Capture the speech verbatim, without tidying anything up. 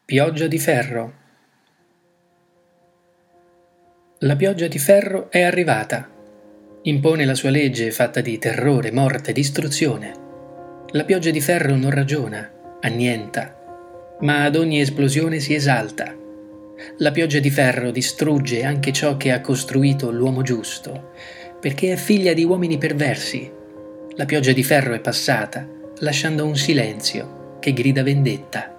Pioggia di ferro. La pioggia di ferro è arrivata. Impone la sua legge fatta di terrore, morte, distruzione. La pioggia di ferro non ragiona, annienta, ma ad ogni esplosione si esalta. La pioggia di ferro distrugge anche ciò che ha costruito l'uomo giusto, perché è figlia di uomini perversi. La pioggia di ferro è passata, lasciando un silenzio che grida vendetta.